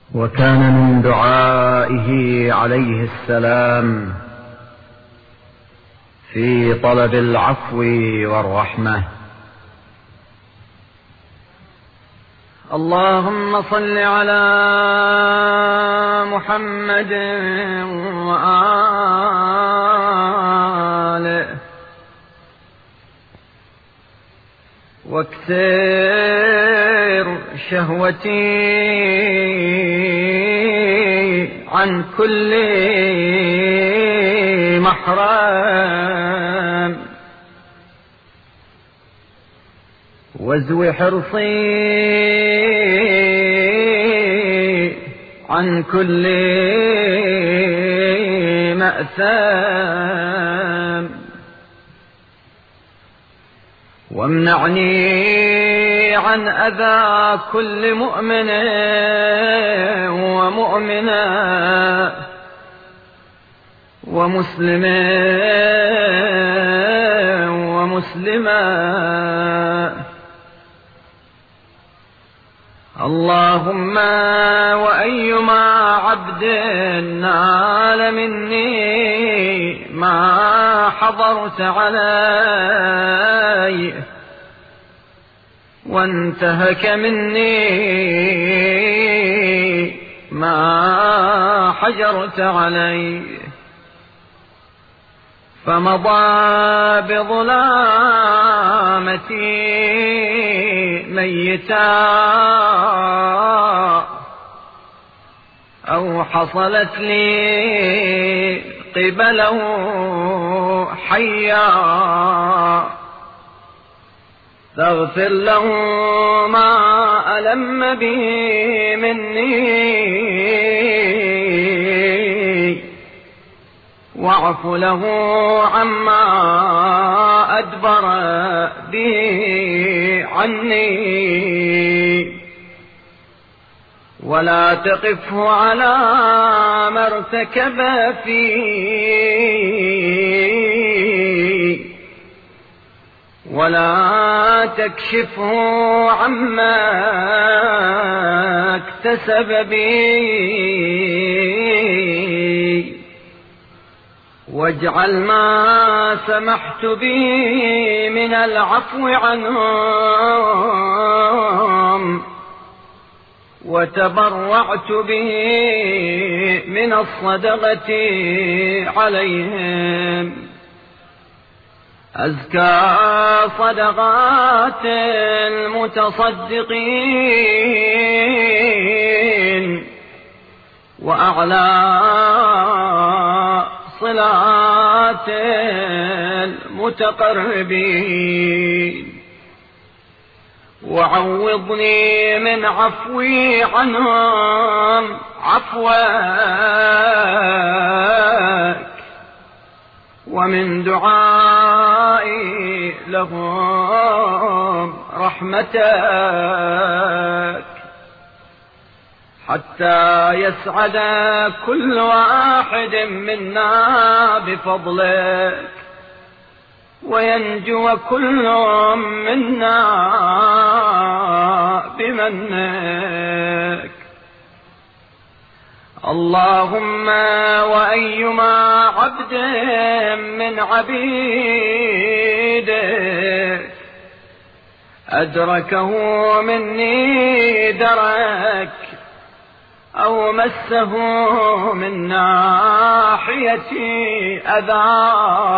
وكان من دعائه عليه السلام في طلب العفو والرحمة: اللهم صل على محمد وآله واكسر شهوتي عن كل محرم وازو حرصي عن كل مأثم وامنعني عن أذى كل مؤمن ومؤمنة ومسلم ومسلمة. اللهم وأيما عبد نال مني ما حضرت عليه وانتهك مني ما حجرت عليه فمضى بظلامتي ميتا أو حصلت لي قبله حيا فاغفر له ما ألم به مني واعف له عما أدبر به عني ولا تقفه على ما ارتكب فيه ولا تكشفه عما اكتسب به واجعل ما سمحت به من العفو عنهم وتبرعت به من الصدقة عليهم أزكى صدقات المتصدقين وأعلى صلاة المتقربين وعوضني من عفوي عنهم عفوك ومن دعائي لهم رحمتك حتى يسعد كل واحد منا بفضلك وينجو كل منا بمنك. اللهم وأيما عبد من عبيدك أدركه مني درك أو مسه من ناحيتي أذى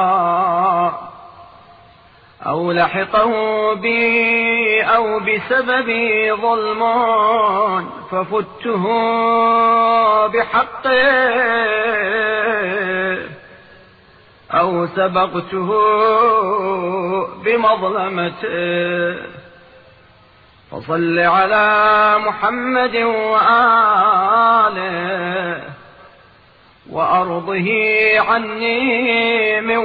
أو لحقه بي أو بسببي ظلم ففته بحقه أو سبقته بمظلمته فصل على محمد وآله وأرضه عني من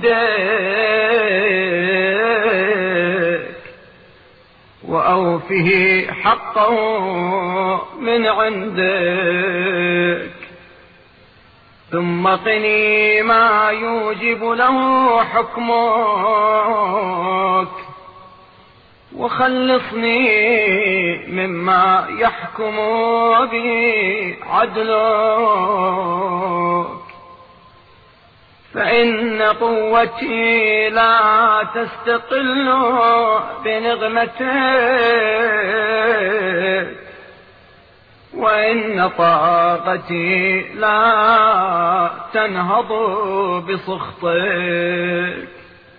وجدك وأوفه حقه من عندك ثم قني ما يوجب له حكمك وخلصني مما يحكم به عدلك، فإن قوتي لا تستقل بنغمتك، وإن طاقتي لا تنهض بسخطك،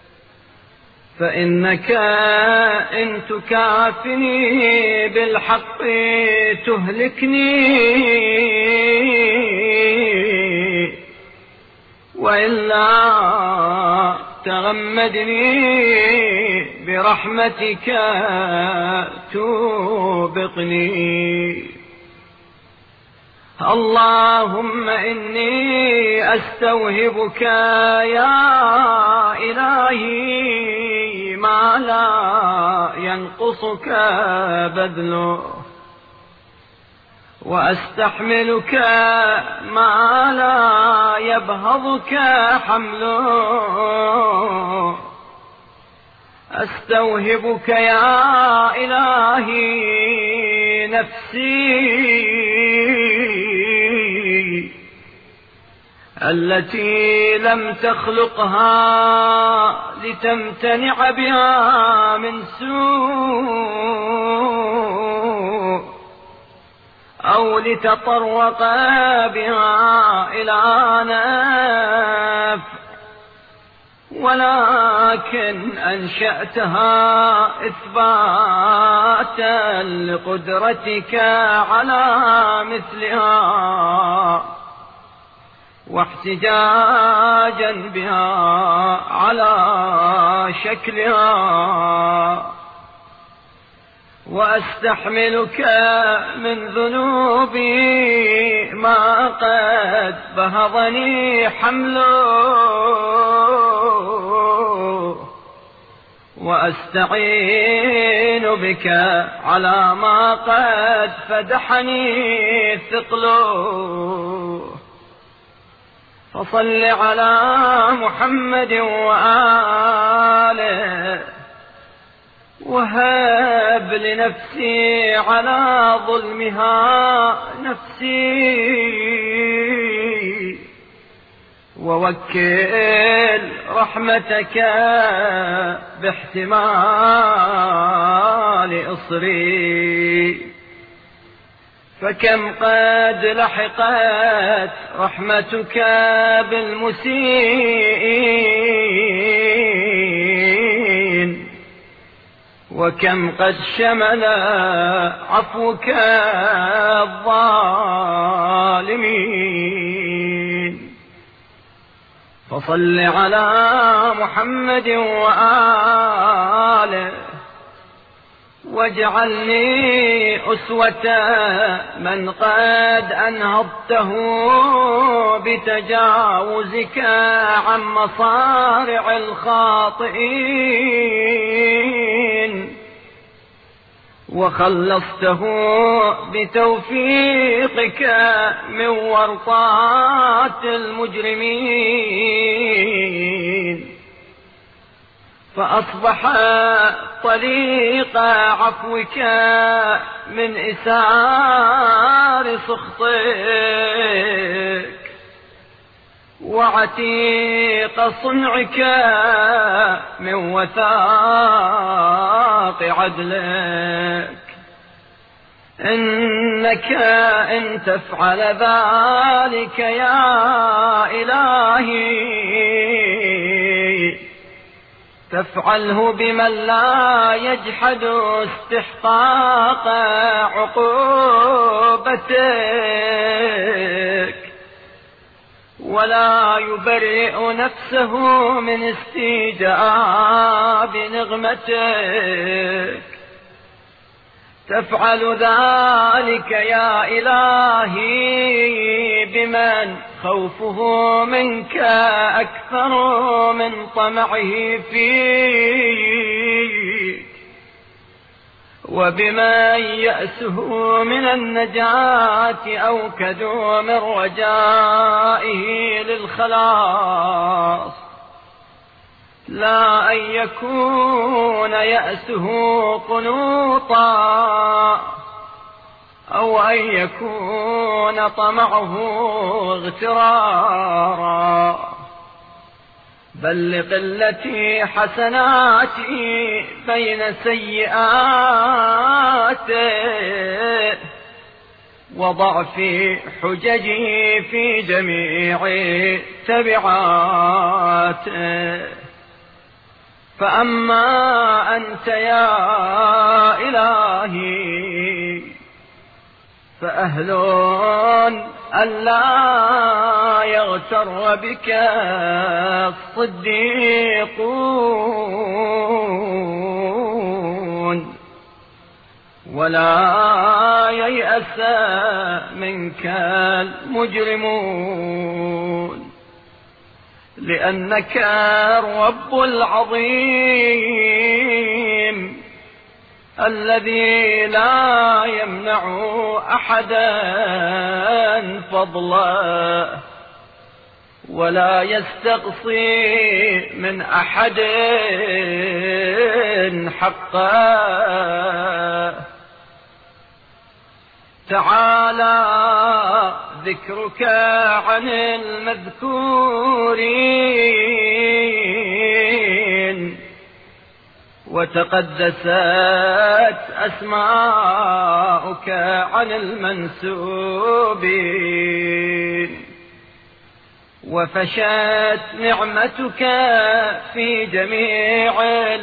فإنك إن تكافني بالحق تهلكني، وإلا تغمدني برحمتك توبقني. اللهم إني أستوهبك يا إلهي ما لا ينقصك بذله، وأستحملك ما لا يبهضك حمله. أستوهبك يا إلهي نفسي التي لم تخلقها لتمتنع بها من سوء أو لتطرق بها إلى نفع، ولكن أنشأتها إثباتا لقدرتك على مثلها، واحتجاجا بها على شكلها. وأستحملك من ذنوبي ما قد بهضني حمله، وأستعين بك على ما قد فدحني ثقله. فصل على محمد وآله، وهب لنفسي على ظلمها نفسي، ووكل رحمتك باحتمال إصري. فكم قد لحقت رحمتك بالمسيئين، وكم قد شمل عفوك الظالمين. فصل على محمد وآله، واجعلني أسوة من قد أنهضته بتجاوزك عن مصارع الخاطئين، وخلصته بتوفيقك من ورطات المجرمين، فأصبح طريق عفوك من إثار سخطك، وعتيق صنعك من وثاق عدلك. إنك إن تفعل ذلك يا إلهي تفعله بمن لا يجحد استحقاق عقوبتك، ولا يبرئ نفسه من استيجاب نغمتك. تفعل ذلك يا إلهي بمن خوفه منك أكثر من طمعه فيك، وبمن يأسه من النجاة أوكد من رجائه للخلاص. لا أن يكون يأسه قنوطا أو أن يكون طمعه اغترارا، بل لقلة حسناتي بين سيئاته وضعف حججي في جميع تبعاته. فأما أنت يا إلهي فأهل ألا يغتر بك الصديقون ولا ييأس منك المجرمون، لأنك الرب العظيم الذي لا يمنع أحدا فضله ولا يستقصي من أحد حقه. تعالى ذكرك عن المذكورين وتقدست أسماؤك عن المنسوبين، وفشت نعمتك في جميع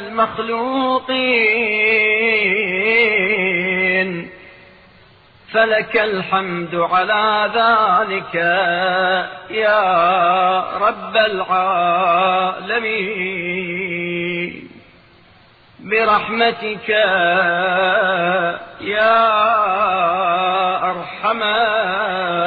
المخلوقين، فلك الحمد على ذلك يا رب العالمين، برحمتك يا أرحم